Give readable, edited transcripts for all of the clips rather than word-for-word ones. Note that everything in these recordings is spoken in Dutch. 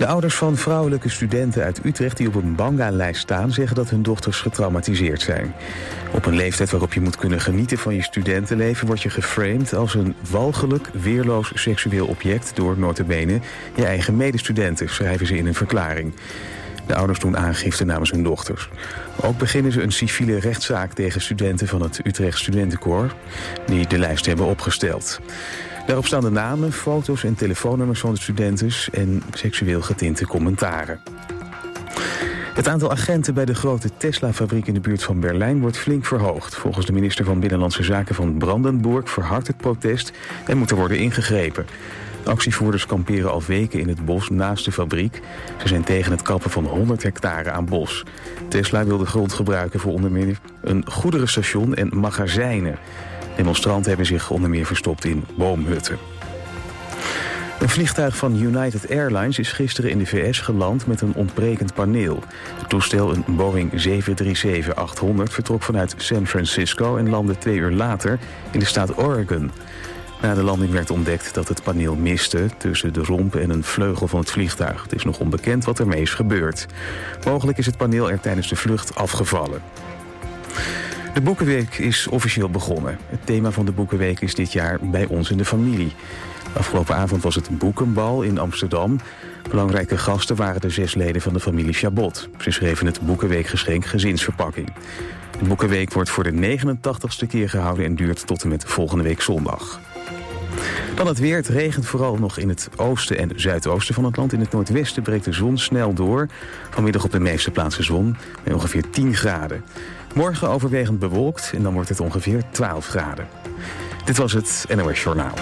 De ouders van vrouwelijke studenten uit Utrecht die op een banga-lijst staan, zeggen dat hun dochters getraumatiseerd zijn. Op een leeftijd waarop je moet kunnen genieten van je studentenleven word je geframed als een walgelijk, weerloos seksueel object door nota bene je eigen medestudenten, schrijven ze in een verklaring. De ouders doen aangifte namens hun dochters. Ook beginnen ze een civiele rechtszaak tegen studenten van het Utrecht Studentenkoor die de lijst hebben opgesteld. Daarop staan de namen, foto's en telefoonnummers van de studenten en seksueel getinte commentaren. Het aantal agenten bij de grote Tesla-fabriek in de buurt van Berlijn wordt flink verhoogd. Volgens de minister van Binnenlandse Zaken van Brandenburg verhardt het protest en moet er worden ingegrepen. Actievoerders kamperen al weken in het bos naast de fabriek. Ze zijn tegen het kappen van 100 hectare aan bos. Tesla wil de grond gebruiken voor onder meer een goederenstation en magazijnen. Demonstranten hebben zich onder meer verstopt in boomhutten. Een vliegtuig van United Airlines is gisteren in de VS geland met een ontbrekend paneel. Het toestel, een Boeing 737-800, vertrok vanuit San Francisco en landde 2 uur later in de staat Oregon. Na de landing werd ontdekt dat het paneel miste tussen de romp en een vleugel van het vliegtuig. Het is nog onbekend wat ermee is gebeurd. Mogelijk is het paneel er tijdens de vlucht afgevallen. De Boekenweek is officieel begonnen. Het thema van de Boekenweek is dit jaar bij ons in de familie. Afgelopen avond was het boekenbal in Amsterdam. Belangrijke gasten waren de 6 leden van de familie Chabot. Ze schreven het Boekenweekgeschenk Gezinsverpakking. De Boekenweek wordt voor de 89ste keer gehouden en duurt tot en met volgende week zondag. Dan het weer. Het regent vooral nog in het oosten en zuidoosten van het land. In het noordwesten breekt de zon snel door. Vanmiddag op de meeste plaatsen zon bij ongeveer 10 graden. Morgen overwegend bewolkt en dan wordt het ongeveer 12 graden. Dit was het NOS Journaal.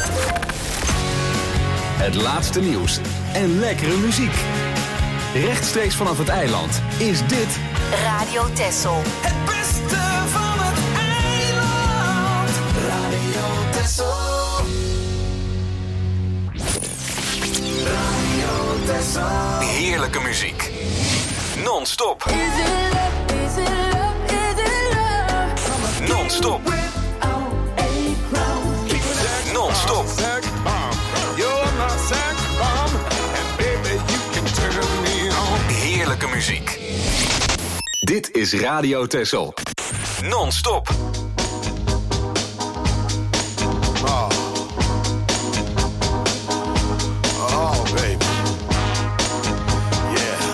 Het laatste nieuws en lekkere muziek. Rechtstreeks vanaf het eiland is dit Radio Texel. Het beste van het eiland. Radio Texel. Radio Texel. heerlijke muziek. Non-stop. Non-stop. Non-stop. Heerlijke muziek. Dit is Radio Texel. Non-stop. Oh, baby. Yeah.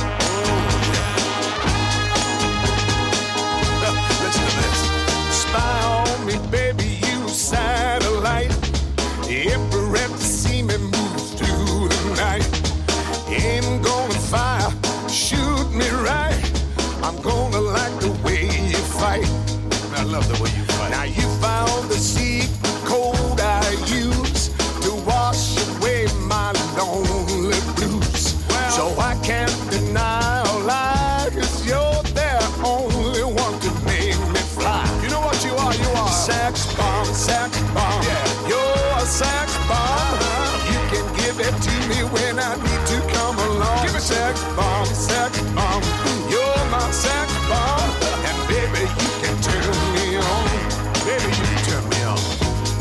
Listen to this. Spy on me, baby, you satellite. Every rep to see me move through the night. Ain't gonna fire, shoot me right. I'm gonna like the way you fight. I love the way you fight. Now you found the secret code I use to wash away my lonely blues. Well, so I can't deny or lie, 'cause you're the only one to make me fly. You know what you are? You are sex bomb, sex bomb. Yeah, you're a sex bomb. You can give it to me when I need to come along. Give me sex bomb, sex bomb. You're my sex bomb, and baby you can turn me on. Baby you can turn me on.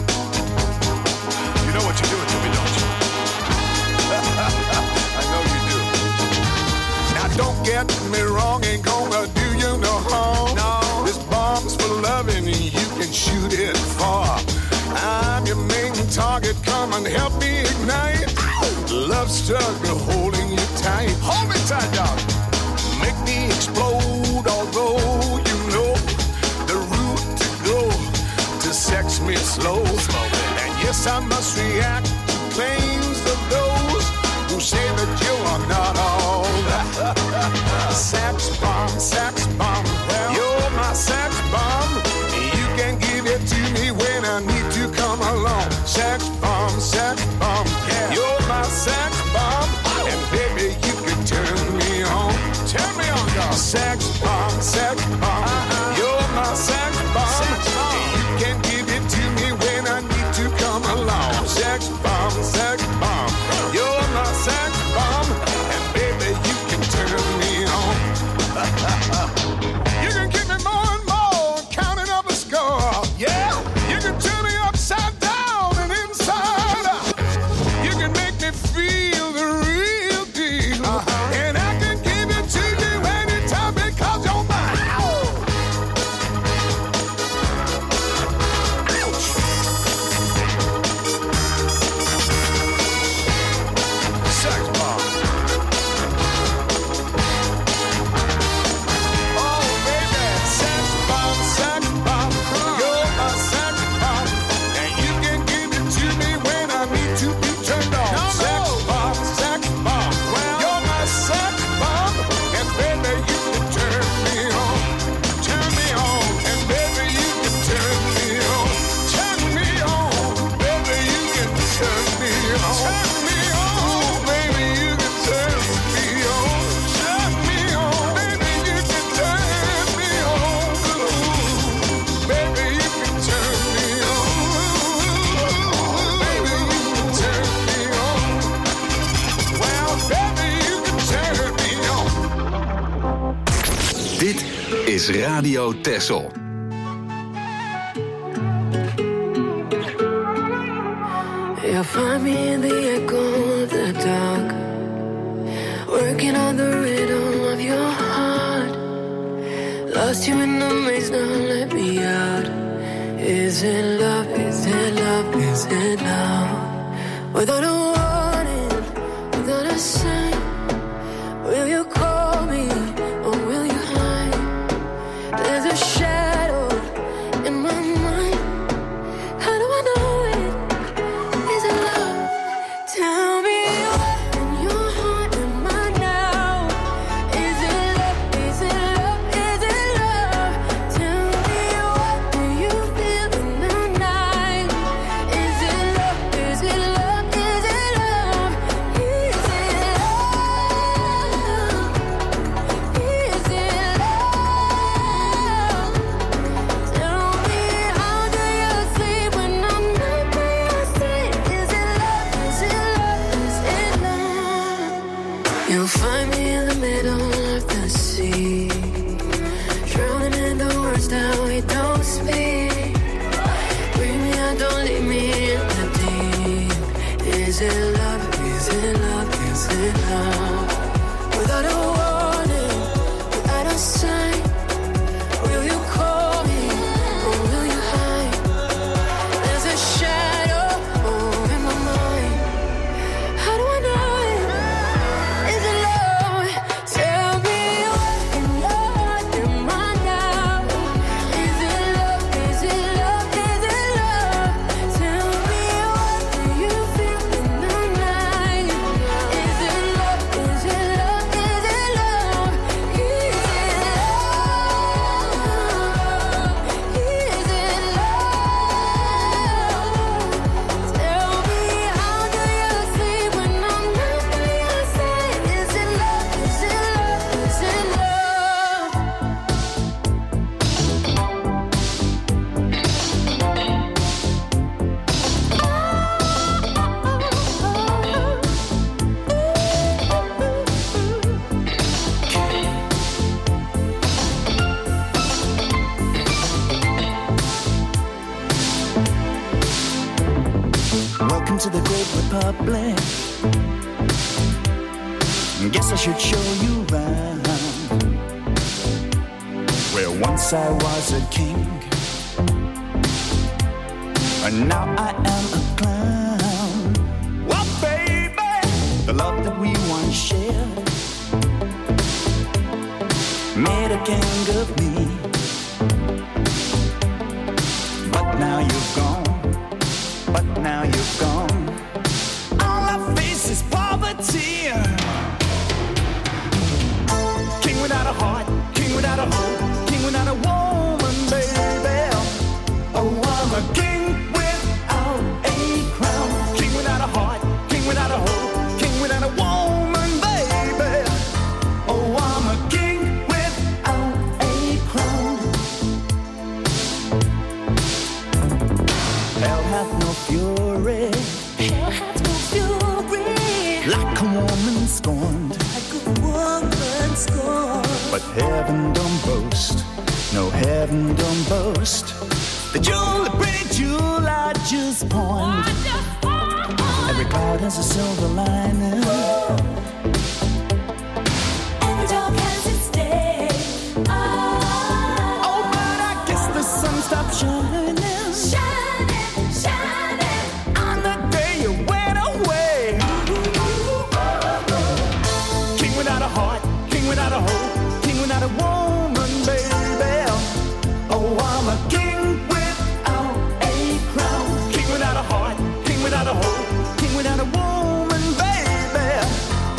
You know what you're doing to me, don't you? I know you do. Now don't get me wrong, ain't gonna do you no harm. No. This bomb's for loving, you can shoot it far. I'm your main target, come and help me ignite. Love struggle holding you tight. Hold me tight, dog. Make me explode, although you know the route to go to sex me slow. And yes, I must react to claims of those who say that you are not all that. Sex bomb, well, you're my sex bomb. You can give it to me when I need to come along. Sex bomb, yeah. You're my sex bomb, and baby you can turn me on. Turn me on, dog. Sex bomb, you're my sex bomb. You can give it to me when I need to come along. Sex bomb, you're my sex bomb, and baby you can turn me on. You can give me more and more, counting up a score. Yeah, you can turn me upside down and inside out. You can make me feel the real deal. Dit is Radio Texel. You'll find me in the echo of the dark, working on the rhythm of your heart. Lost you in the maze, now let me out. Is it love, is it love, is it love? Without a warning, without a sign, will you call me or will you hide? There's a shadow in my mind. How do I know it? Is it love? Tell me what in your heart am I now? Is it love? Is it love? Is it love? Tell me what do you feel in the night? Is it love? Is it love? Is it love? Is it love? Is it love? Tell me how do you sleep when I'm not by your side? Is it love? Is it love? Is it love? You'll find me in the middle of the sea, drowning in the words that we don't speak. Bring me out, don't leave me in the deep. Is it love? Is it love? Is it love? Without a warning, without a sign, will you call me or will you hide? There's a shadow in my mind. How do I know it? Is it love? Tell me what in your heart am I now? Is it love? Is it love? Is it love? Tell me what do you feel in the night? Is it love? Is it love? Is it love? Is it love? Is it love? Tell me how do you sleep when I'm not by your side? Is it love? Is it love? Is it Welcome to the Great Republic. Guess I should show you around. Where once I was a king, and now I am a clown. Well, baby, the love that we once shared made a king of me. But now you're gone. But now you're gone. All I face is poverty. King without a heart, king without a hope, king without a woman, baby. Oh, I'm a king without a crown. King without a heart, king without a hope, king without a woman, baby. Oh, I'm a king without a crown. Hell hath no fury, hell hath no fury, like a woman scorned. like a woman scorned. But heaven don't boast, no heaven don't boast. The jewel, the pretty jewel I just point. Every cloud has a silver lining. Every dog has its day. Oh, but I guess the sun stopped shining. Shining, shining. On the day you went away. King without a heart, king without a hope, king without a woman, baby. Oh, I'm a king without a crown. King without a heart, king without a hope, king without a woman, baby.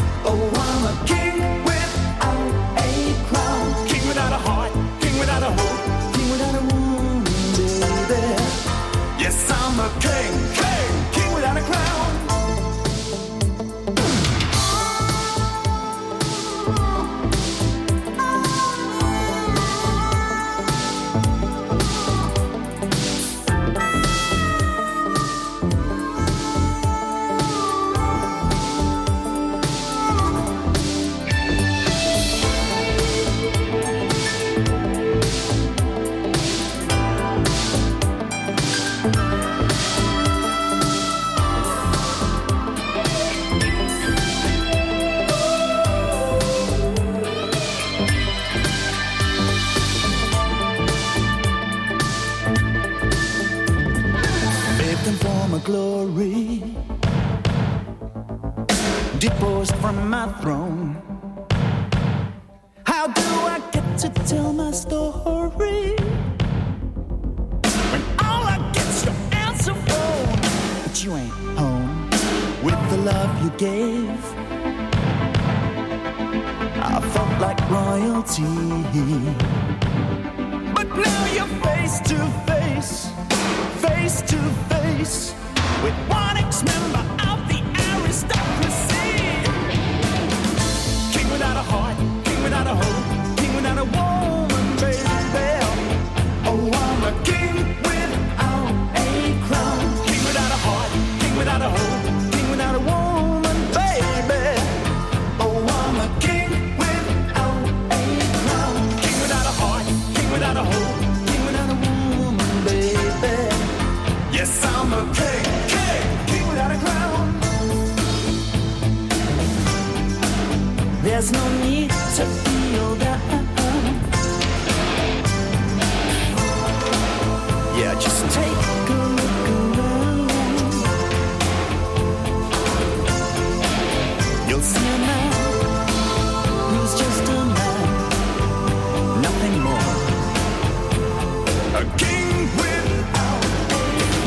forced from my throne. How do I get to tell my story when all I get's your answer phone? But you ain't home with the love you gave. I felt like royalty, but now you're face to face with one ex-member of the aristocracy. King without a heart, king without a hope, king without a woman, baby. Oh, I'm a king without a crown. King without a heart, king without a hope, king without a woman, baby. Oh, I'm a king without a crown. King without a heart, king without a hope, king without a woman, baby. Yes, I'm a king without a crown. There's no need to feel down. Yeah, just take a look around. You'll see a man who's just a man, nothing more. A king without a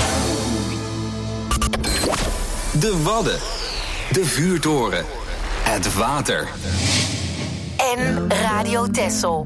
crown. De Wadden. De vuurtoren. Het water. En Radio Texel.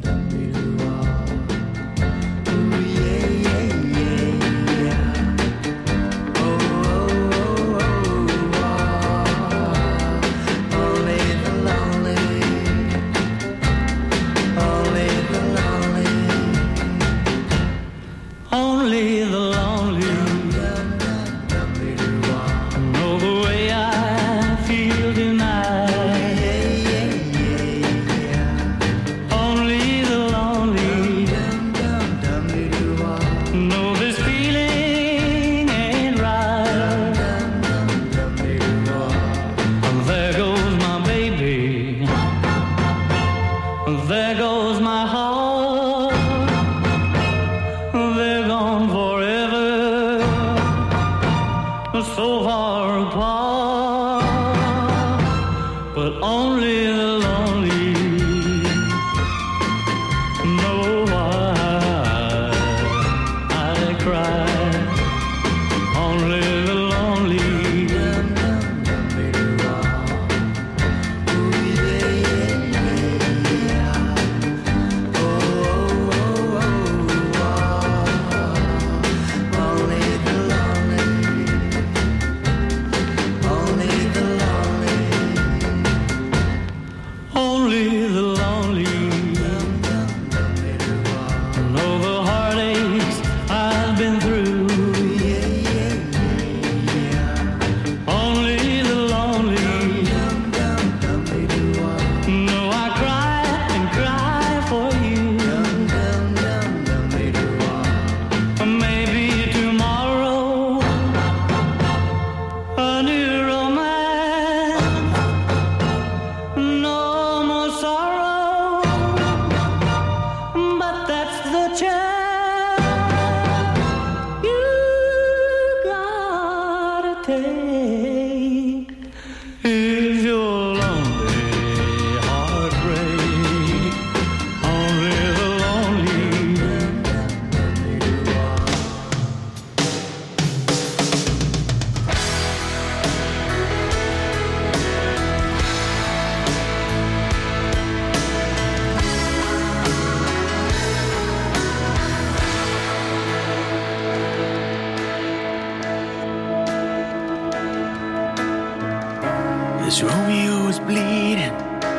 This Romeo is bleeding,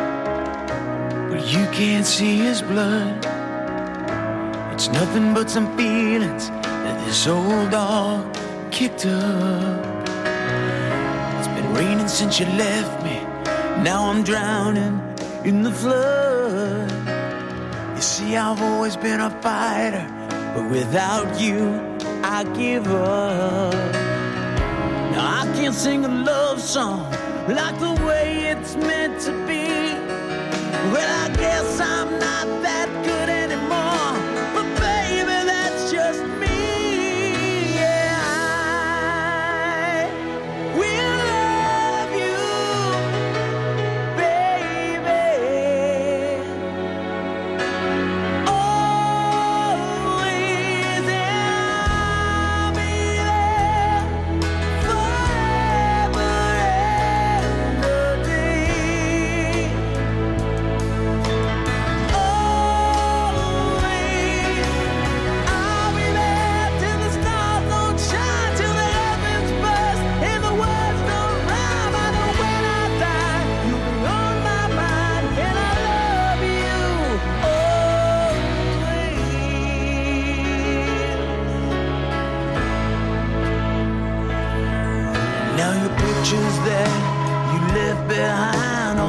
but you can't see his blood. It's nothing but some feelings that this old dog kicked up. It's been raining since you left me, now I'm drowning in the flood. You see, I've always been a fighter, but without you, I give up. Now I can't sing a love song like the way it's meant to be. Well, I guess I'm not that good anymore, but baby, that's just me. Yeah, I will love you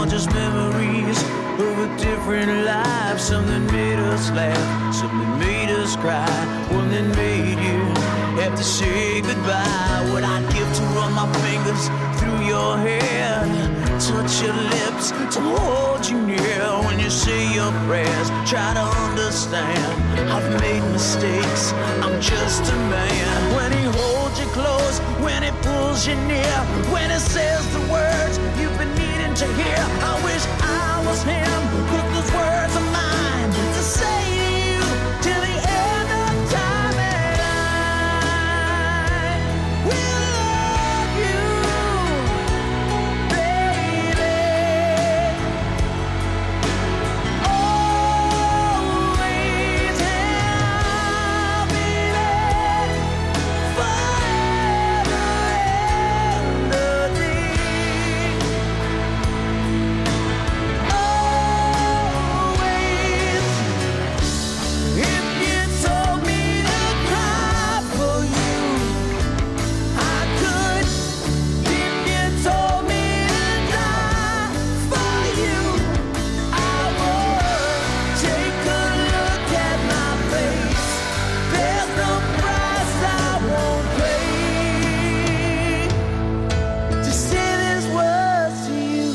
just memories of a different life. Something made us laugh, something made us cry, one that made you have to say goodbye. What I'd give to run my fingers through your hair, touch your lips, to hold you near. When you say your prayers, try to understand. I've made mistakes, I'm just a man. When he holds you close, when he pulls you near, when he says the words you've been needing to hear. I wish I was him, 'cause those words are mine to say to you till the end of time. And I will love you, baby, always, and I'll be there forever and a day. Always, if you told me to cry for you, I could. If you told me to die for you, I would. Take a look at my face. There's no price I won't pay to say these words to you.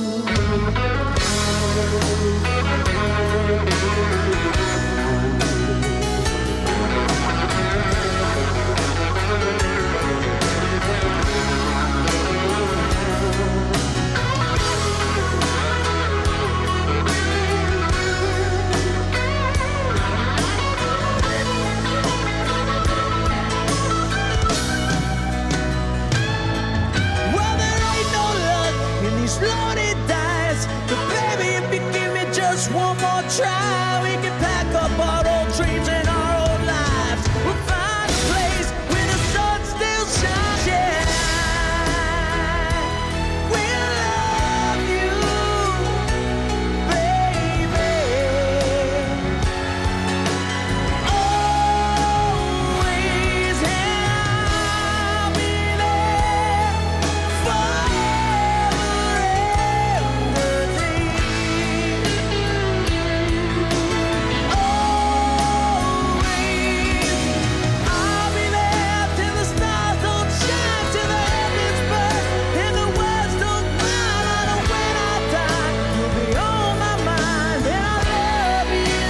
Well, there ain't no luck in these loaded dice, but baby, if you give me just one more try, we can pack up our old dreams and our old lives. We'll find a place where the sun still shines. Yeah, we'll love you, baby, always, and I'll be there forever and a day. Always, I'll be there till the stars don't shine, till the heavens burst and the words don't mind. I know when I die, you'll be on my mind, and I love you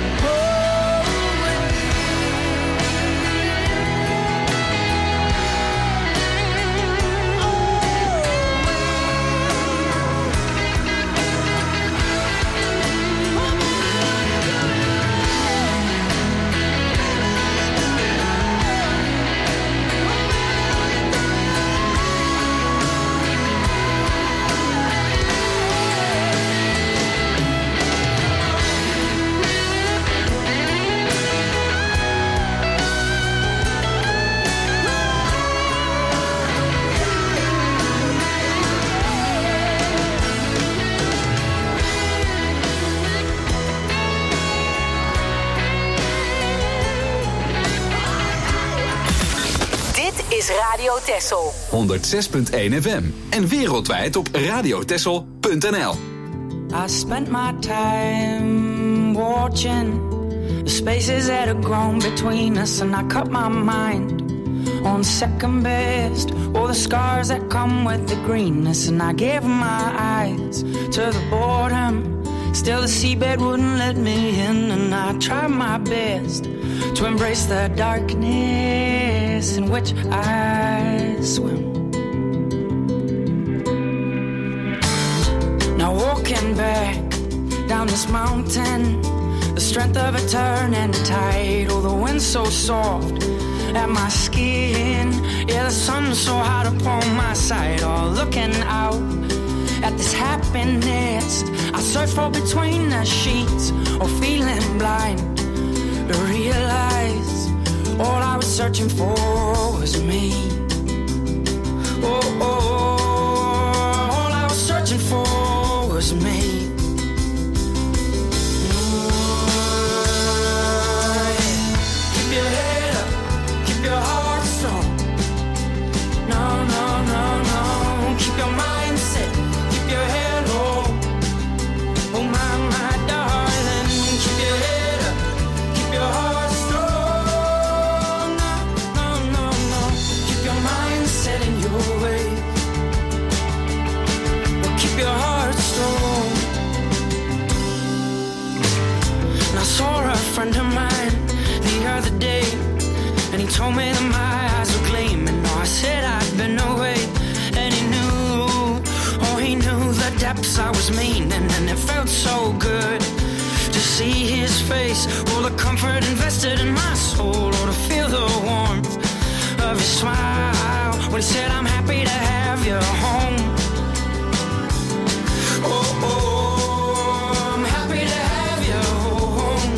Dit is Radio Texel. 106.1 FM en wereldwijd op radiotexel.nl. I spent my time watching the spaces that have grown between us, and I cut my mind on second best, all the scars that come with the greenness, and I gave my eyes to the boredom. Still the seabed wouldn't let me in, and I tried my best to embrace the darkness in which I swim. Now walking back down this mountain, the strength of a turning tide. Oh, the wind's so soft at my skin, yeah, the sun's so hot upon my side. Oh, looking out at this happiness I search for between the sheets, or feeling blind to realize all I was searching for was me. Oh, oh, oh, all I was searching for was me. Keep your head up, keep your heart strong. No, no, no, no. Keep your mind set, keep your head low. told me that my eyes were gleaming. No, I said I'd been away, and he knew, oh, he knew the depths I was meaning, and it felt so good to see his face, all the comfort invested in my soul, or to feel the warmth of his smile when he said, I'm happy to have you home. Oh, oh, I'm happy to have you home.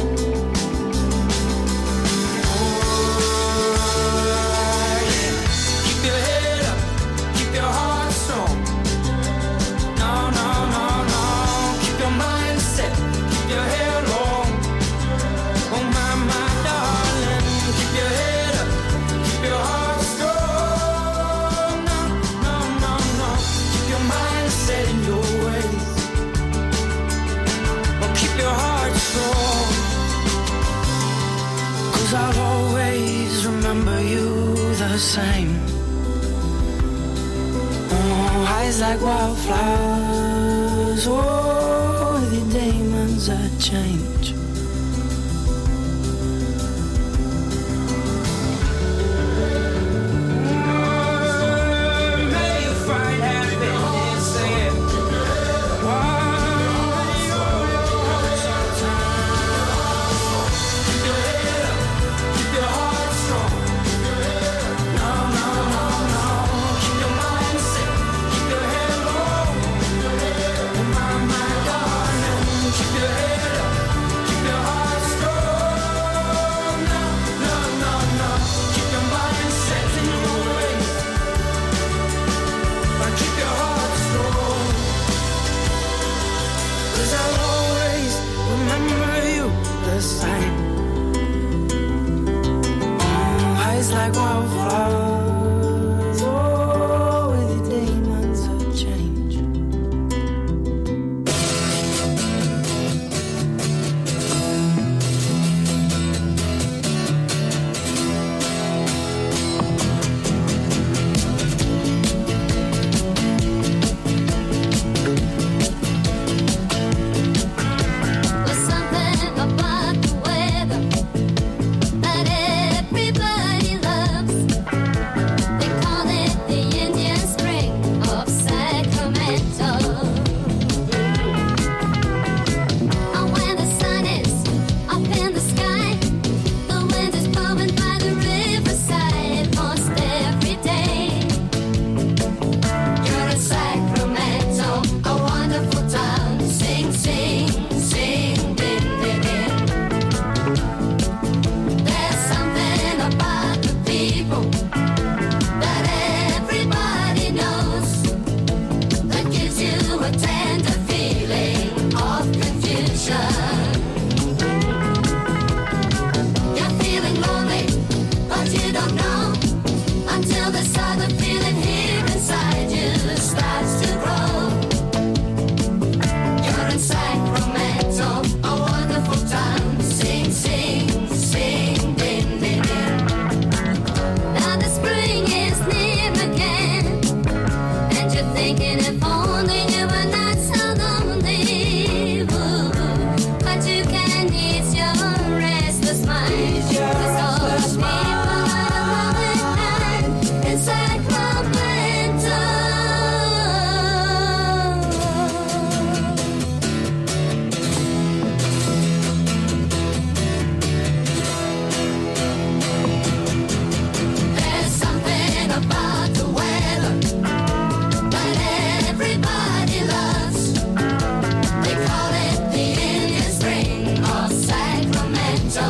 Oh, yeah. Keep your head up, keep your heart strong. No, no, no, no. Keep your mind set, keep your head long. Oh, my darling. Keep your head up, keep your heart strong. No, no, no, no. Keep your mind set in your ways. Oh, keep your heart strong. 'Cause I'll always remember you the same. Oh, eyes like wildflowers. Oh, the demons that change. May you find happiness in keep your head up, keep your heart strong. No, no, no, no. Keep your mind set, keep your head low. Oh, my darling. Keep your head up, keep your heart strong. No, no, no, no. Keep your mind set in your ways. But keep your heart strong. 'Cause I'll always remember you the same. Oh, eyes like wildflowers. Oh, with the demons of change. There's something about the weather that everybody loves. They call it the Indian Spring of Sacramento. And when the sun is up in the sky, the wind is blowing by the riverside most every day. You're in Sacramento, a wonderful town. Sing, sing, sing, din, din, din. There's something about the people that everybody knows that gives you a tender feeling of confusion. You're feeling lonely, but you don't know until this other feeling here inside you starts to grow. You're in Sacramento, a wonderful town. Sing, sing, sing, din, din, din. Now the spring is near again, and you're thinking if only you were not so lonely. Ooh, but you can ease your restless mind. 'Cause all the people are loving night in Sacramento. There's something about the weather that everybody loves. They call it the Indian Spring of Sacramento.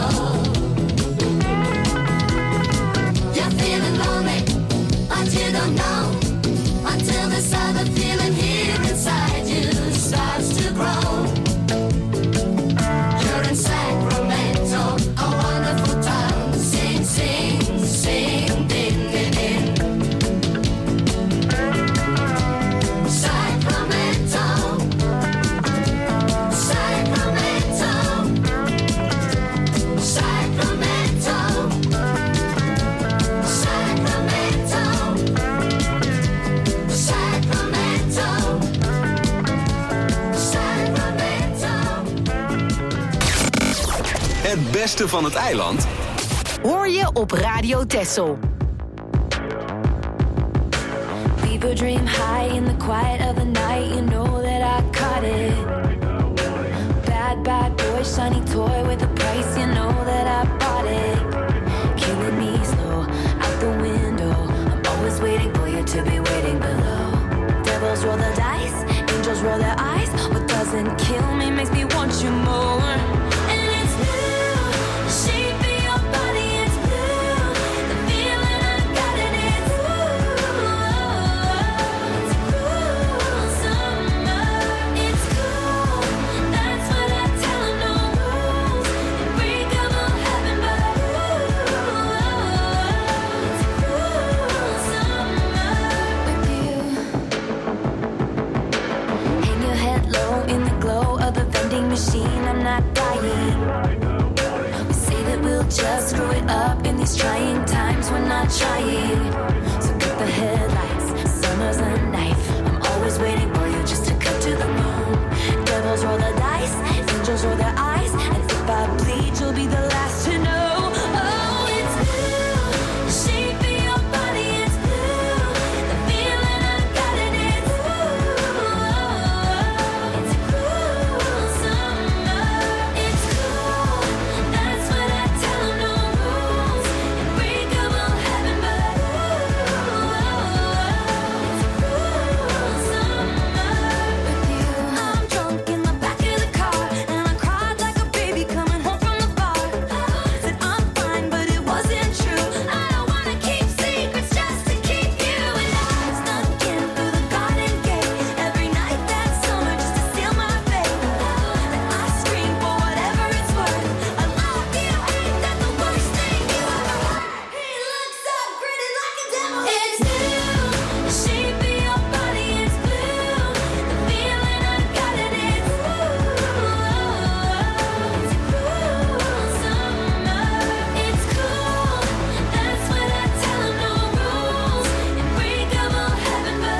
You're feeling lonely, but you don't know until this other feeling here inside you starts to grow. You're in Sacramento, a wonderful town. Sing, sing, sing, din, din, din. Sacramento, Sacramento, Sacramento, Sacramento, Sacramento, Sacramento. Het beste van het eiland hoor je op Radio Texel. Fever dream high in the quiet of the night. You know that I caught it. Bad, bad boy, shiny toy with a price. You know that I bought it. Killing me slow, out the window. I'm always waiting for you to be waiting below. Devils roll the dice, angels roll their eyes. What doesn't kill me makes me want you more. And it's blue, the shape of your body is blue. The feeling I got in it's It's cool summer. It's cool, that's what I tell 'em, no rules. Unbreakable heaven, but it's cool summer with you. Hang your head low in the glow of the vending machine. I'm not dying. We say that we'll just screw it up in these trying times. We're not trying. So cut the headlights. Summer's a knife. I'm always waiting for you just to cut to the bone. Devils roll the dice, angels roll their eyes, and if I bleed, you'll be the last to know. Oh, it's blue, the shape of your body is blue. The feeling I got in it's It's cool summer. It's cool, that's what I tell 'em, no rules. Unbreakable heaven, but it's cool summer with you. I'm drunk in the back of the car, and I cried like a baby coming home from the bar. Said I'm fine, but it wasn't true. I don't wanna keep secrets just to keep you. And I snuck in through the garden gate every night that summer just to seal my fate. Then I scream for whatever it's worth. I love you, ain't that the worst thing you ever heard? He looks so gritty like a devil. It's blue, the shape of your body is blue. The feeling I got in it's It's cool summer. It's cool, that's what I tell 'em, no rules. Unbreakable heaven, but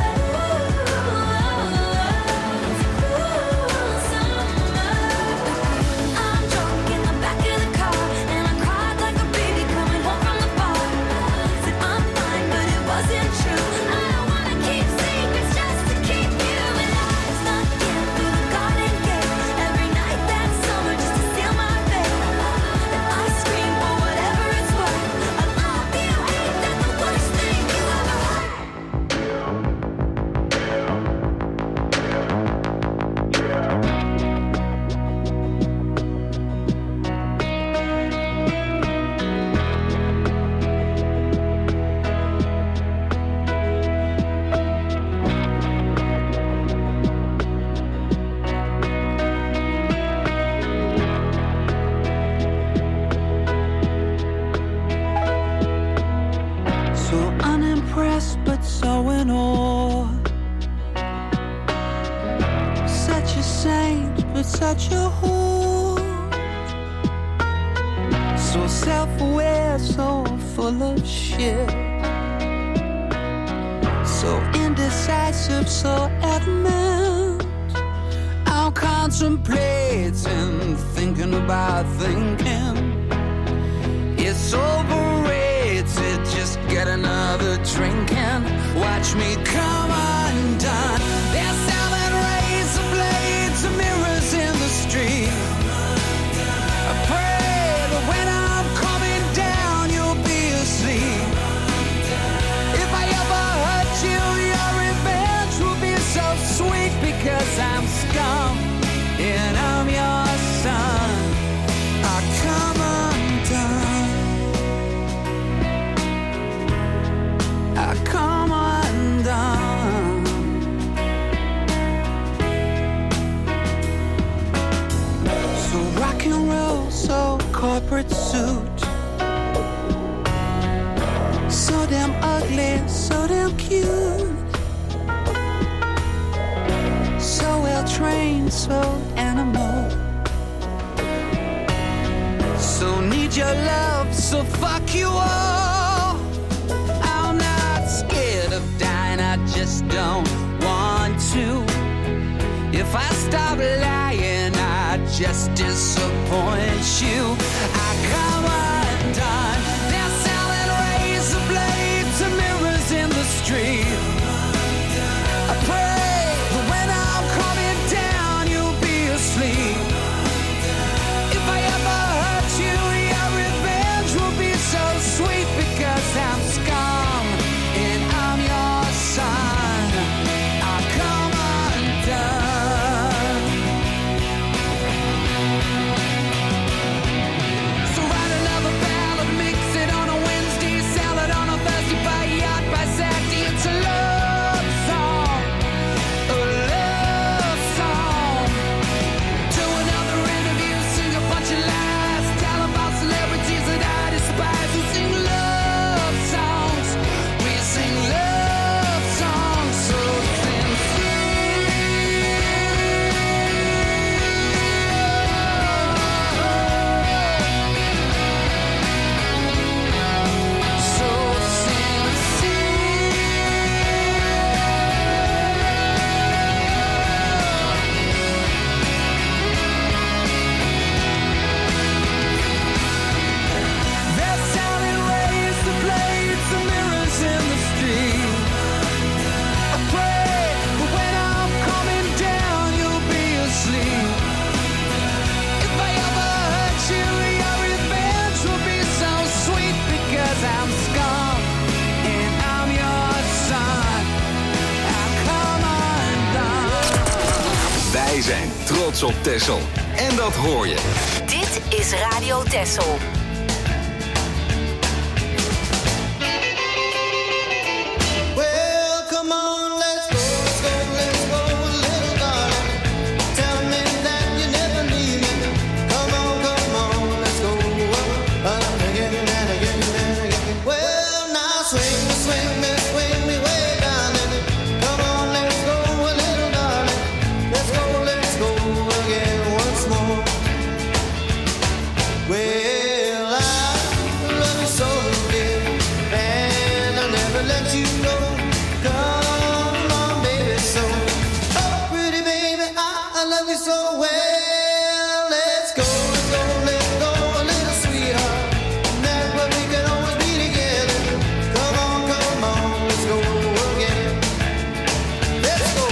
it's cool summer. I'm drunk in the back of the car, and I cried like a baby coming home from the bar. Said I'm fine, but it wasn't true. I don't wanna keep secrets just to keep you. And I snuck in through the garden gate every night that summer just to seal my fate. Then I scream for whatever it's worth. I love you, ain't that the worst thing you ever heard? So unimpressed, but so in awe. Such a saint, but such a whore. So self-aware, so full of shit. So indecisive, so adamant. I'm contemplating, thinking about thinking. It's overrated, just get another drink and watch me come undone. They're selling razor blades and mirrors in the street. I pray that when I'm coming down, you'll be asleep. If I ever hurt you, your revenge will be so sweet, because I'm scum and I'm your son. I come undone. I come undone. So rock and roll, so corporate suit. So damn ugly, so damn cute. So well trained, so animal. So need your love, so fuck you all. I'm not scared of dying, I just don't want to. If I stop lying, I just disappoint you. I come undone. trots op Texel. En dat hoor je. Dit is Radio Texel. Well, come on, let's go, little darling. Tell me that you never leave me. Come on, let's go again and again and again. Well, now swing me way down. Come on, let's go, little darling. Let's go again once more. Well, I love you so dear, and I'll never let you go. Come on, baby, so oh, pretty baby, I love you so well. Let's go, a little sweetheart. That's where we can always be together. Come on, let's go again. Let's go.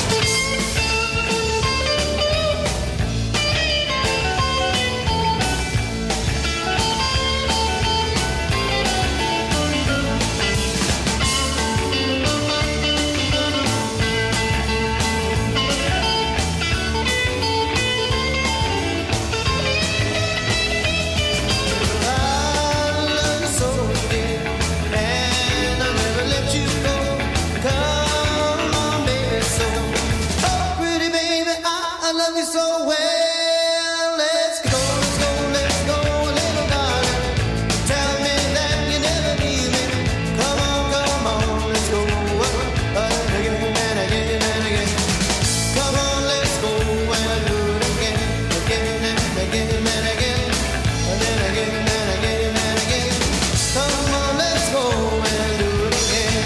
So well, let's go, little darling. Tell me that you never leave me. Come on, let's go again and again and again. Come on, let's go and do it again and again and again, and then again and again and again. Come on, let's go and do it again.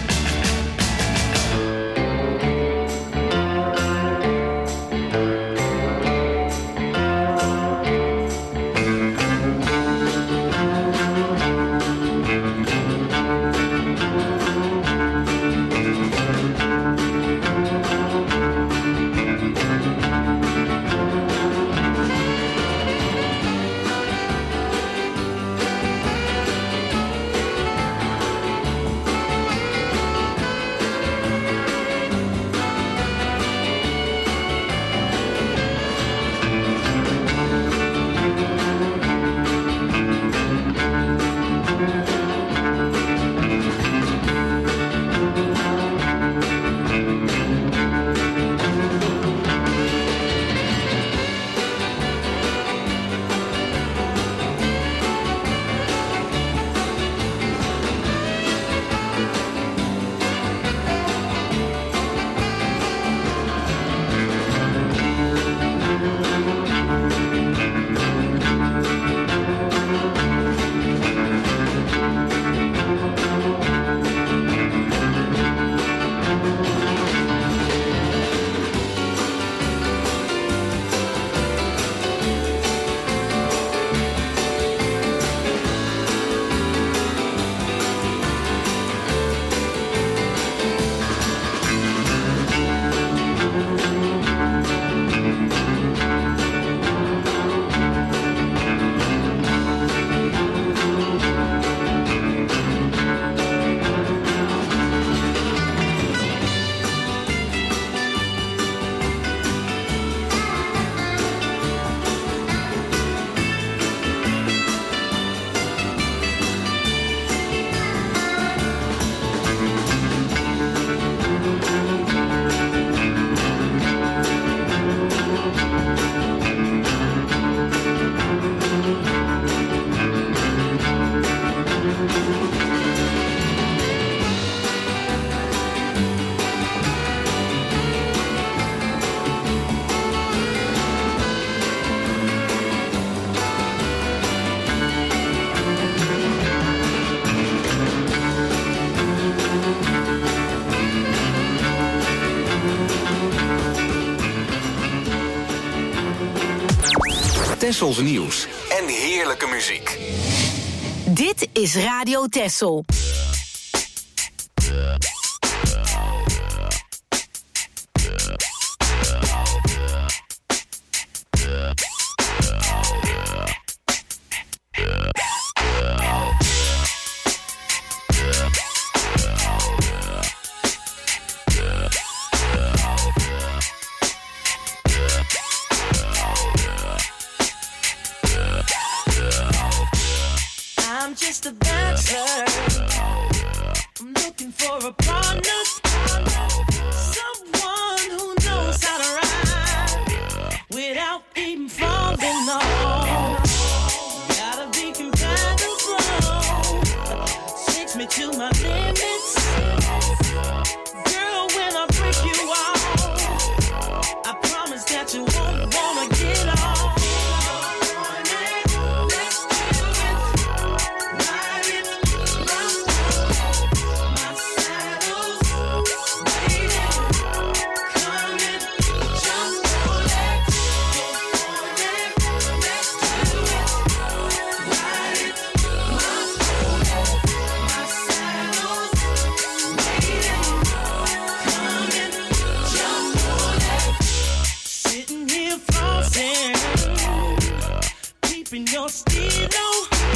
Tessels nieuws en heerlijke muziek. Dit is Radio Texel. just a bachelor. I'm looking for a partner, someone who knows how to ride without even falling off. Gotta be compatible, takes me to my limits. Girl, when I break you off, I promise that you won't wanna get off. Your stilo,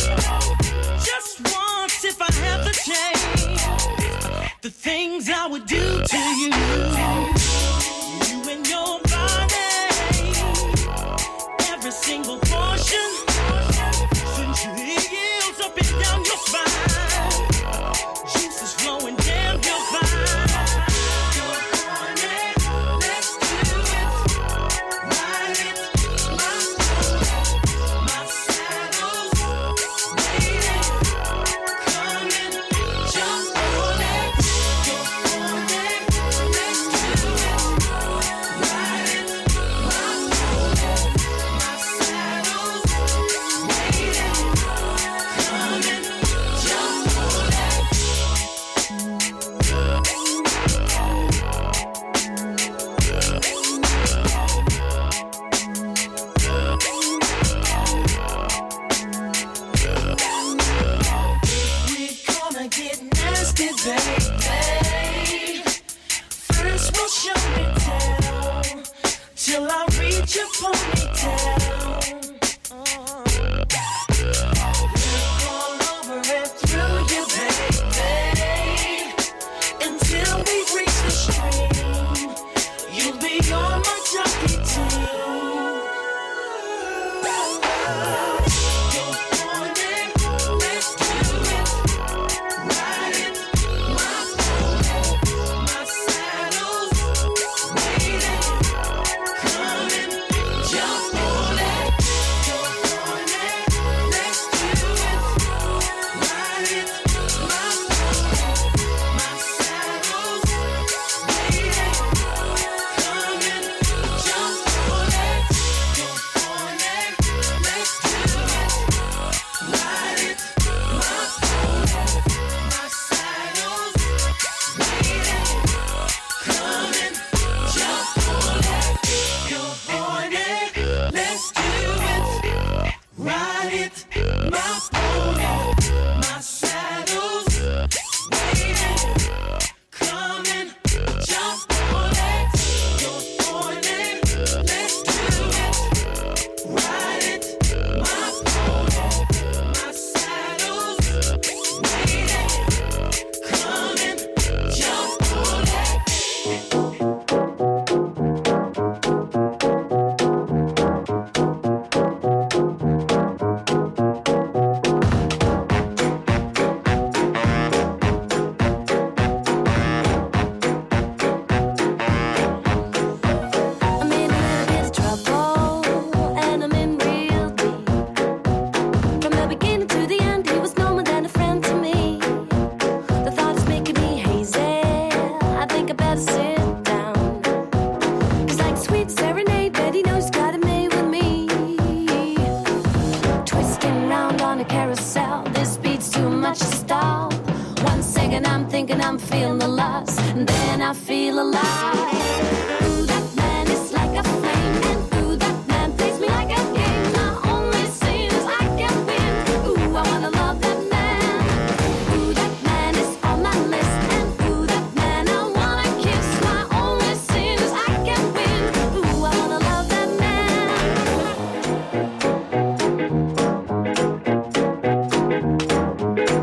just once if I have the chance, the things I would do to you, you and your body, every single portion, since your heels up and down your spine, juices flowing down your spine.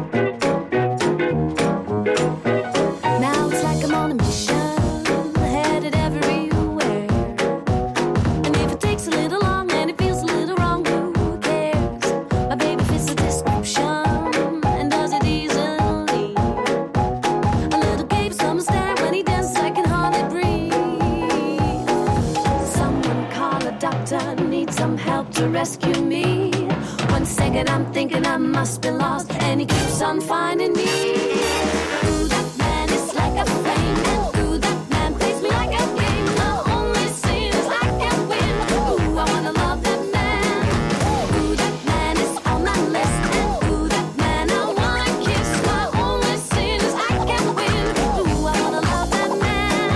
Now it's like I'm on a mission. out to rescue me. 1 second I'm thinking I must be lost, and he keeps on finding me. Ooh, that man is like a flame, and ooh, that man plays me like a game. The only sin is I can't win. Ooh, I wanna love that man. Ooh, that man is on my list, and ooh, that man I wanna kiss. My only sin is I can't win. Ooh, I wanna love that man.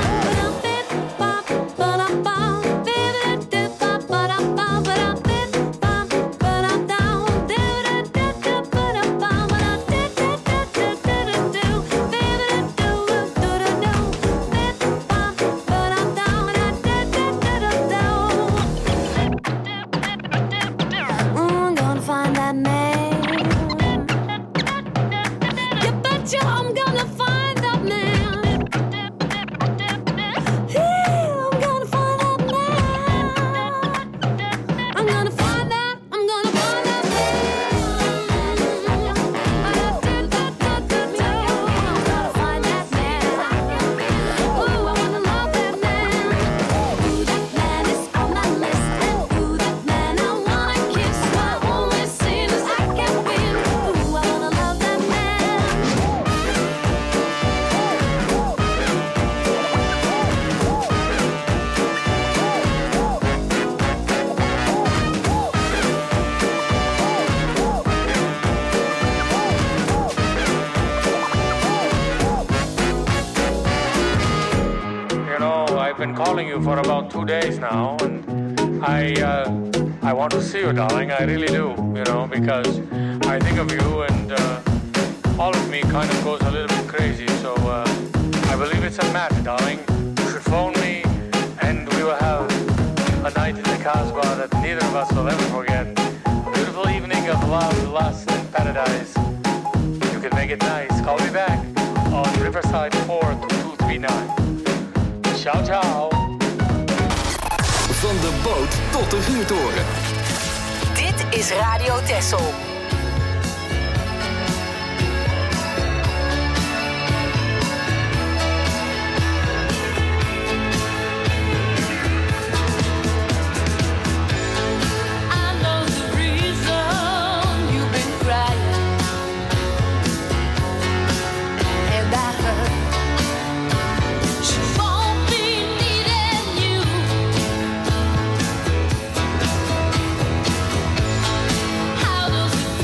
I'm gonna find that man. You betcha I'm gonna find that man. I'm gonna find that man. I'm gonna find that. I'm gonna find that man. I'm gonna find that man. Ooh, I wanna love that man. Ooh, that man is on my list, and ooh, that man I wanna kiss. My only sin is I can't win. Ooh, I wanna love that man. You know, I've been calling you for about 2 days now, and I want to see you, darling. I really do, you know, because I think of you, and all of me kind of goes a little bit crazy. So I believe it's a match, darling. You should phone me, and we will have a night in the Casbah that neither of us will ever forget. A beautiful evening of love, lust, and paradise. You can make it nice. Call me back on Riverside 42239. Ciao, ciao. Van de boot tot de vuurtoren. Dit is Radio Texel. I know the reason you've been crying, and I heard she won't be needing you. How does it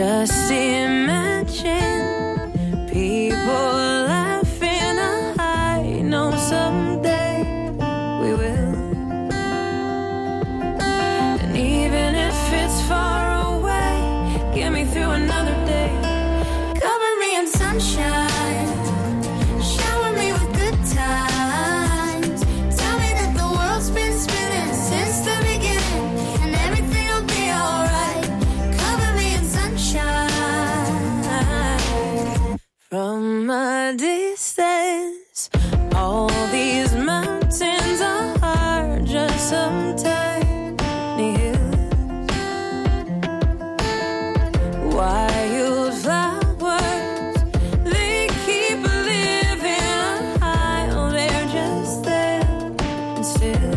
Just imagine people laughing. I know someday we will. And even if it's far away, get me through another day. Cover me in sunshine, shower me with good times. Tell me that the world's been spinning since the beginning, and everything will be alright. Cover me in sunshine. From a distance, all these mountains are just some tiny hills. Wildflowers, they keep living high. Oh, they're just there and still.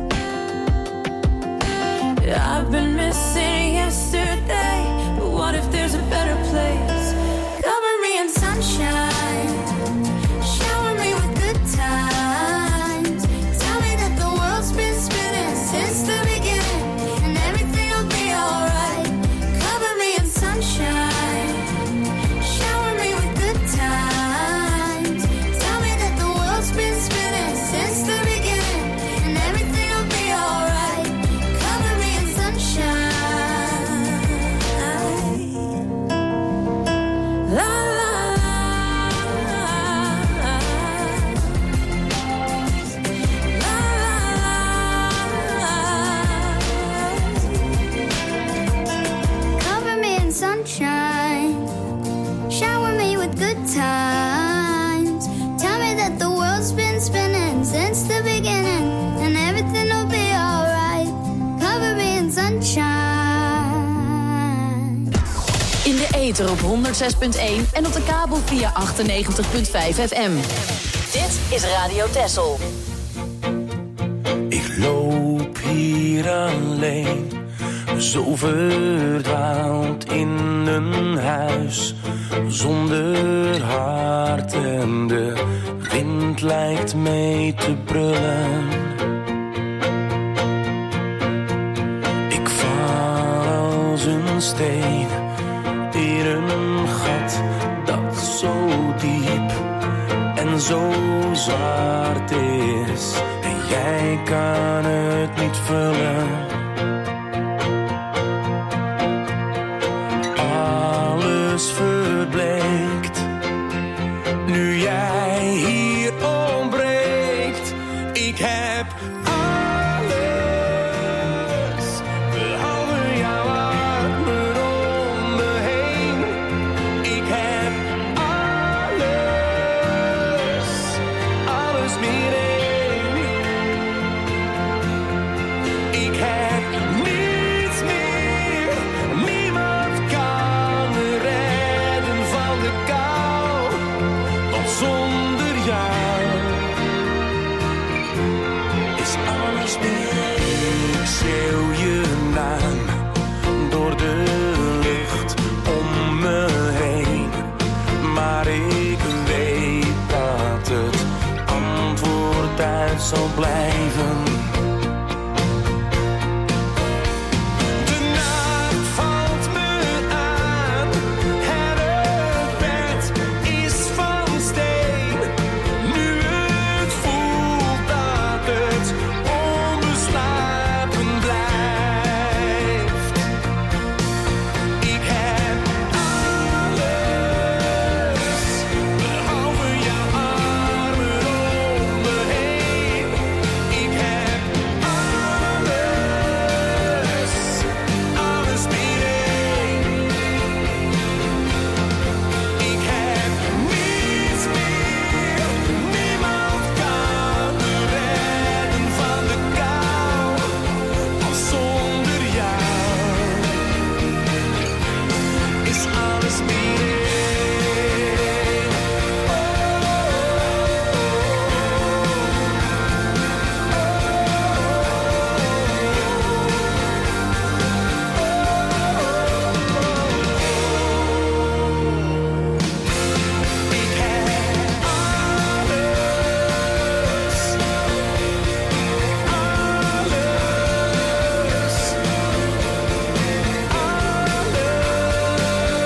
I've been missing yesterday, but what if there's a better place? Cover me in sunshine, shower me with good times. Tell me that the world's been spinning since the beginning, and everything will be alright. Cover me in sunshine, shower me with good times. Tell me that the world's been spinning since the beginning, and everything will be alright. Cover me in sunshine. La la la, la la. Cover me in sunshine, shower me with good times. Tell me that the world's been spinning since the beginning, and everything will be alright. Cover me in sunshine. In de ether op 106.1 en op de kabel via 98.5 FM. Dit is Radio Texel. Ik loop hier alleen, zo verdwaald in een huis zonder hart en de wind lijkt mee te brullen. Ik val als een steen in een gat dat zo diep en zo zwart is, en jij kan het niet vullen. Alles verbleekt nu jij hier ontbreekt. Ik heb alles behalve jouw armen om me heen. Ik heb alles meer één. Ik heb niets meer, niemand kan me redden van de kou, want zonder jou is alles meer. Ik schreeuw je naam door de lucht om me heen, maar ik weet dat het antwoord uit zal blijven. De nacht valt me aan en het bed is van steen. Nu het voelt dat het onbeslapen blijft. Ik heb alles behalve jouw armen om me heen. Ik heb alles meer één. Ik heb niets meer, niemand kan me redden van de kou, want zonder jou is alles meer één. Ik heb alles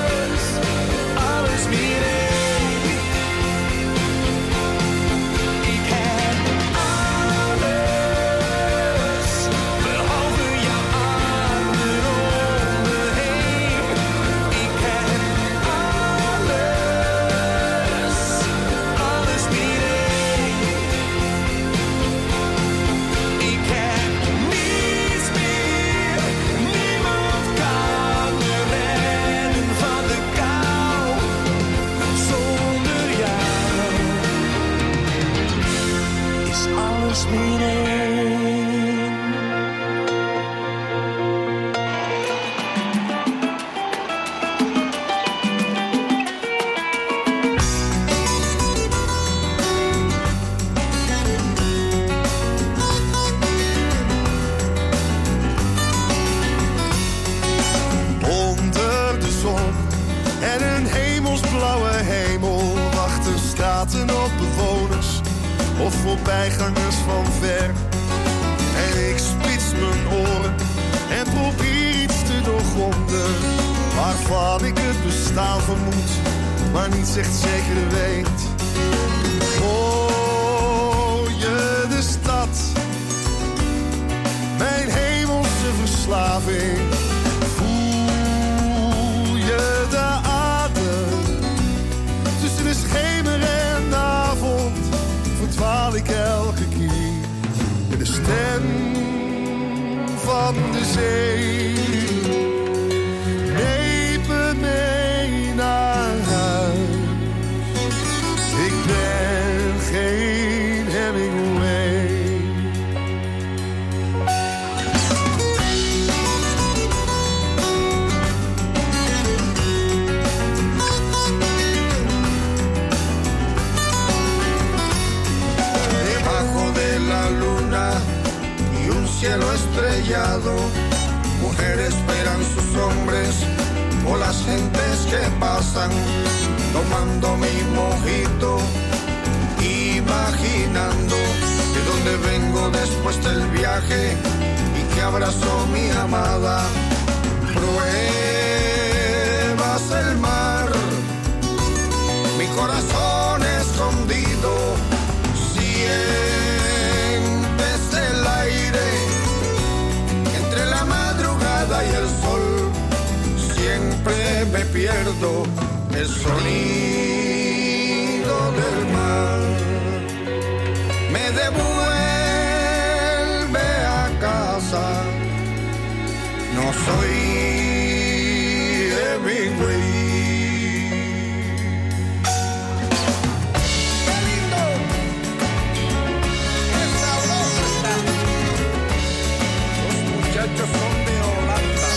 praten op bewoners of voorbijgangers van ver. En ik spits mijn oren en probeer iets te doorgronden, waarvan ik het bestaan vermoed, maar niet echt zeker weet. Hoor je de stad, mijn hemelse verslaving? Voel je de adem tussen de schemer en de avond? Verdwaal ik elke keer met de stem van de zee. Neem me mee naar huis. Ik ben geen Hemingway. Debajo de la luna y un cielo estrellado, mujeres esperan sus hombres o las gentes que pasan, tomando mi mojito, imaginando de dónde vengo después del viaje y que abrazó mi amada. Pruebas el mar, mi corazón escondido, sientes el aire entre la madrugada y el sol. Siempre me pierdo el sonido del mar. Me devuelve a casa. No soy Hemingway. ¡Qué lindo! ¡Qué sabroso está! Los muchachos son de Holanda.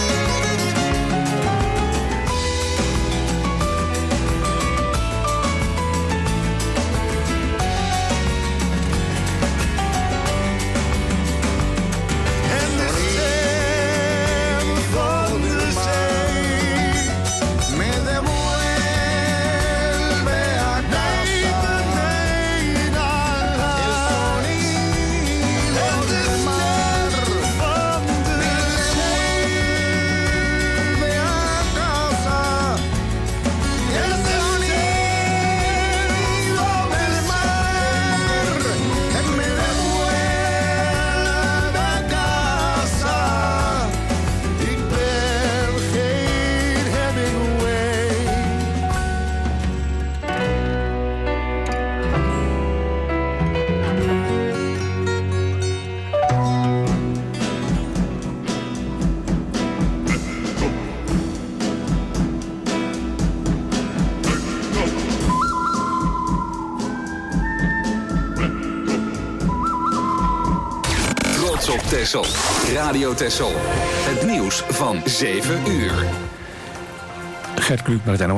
Texel. Radio Texel. Het nieuws van 7 uur. Gert Kluk met het NOS.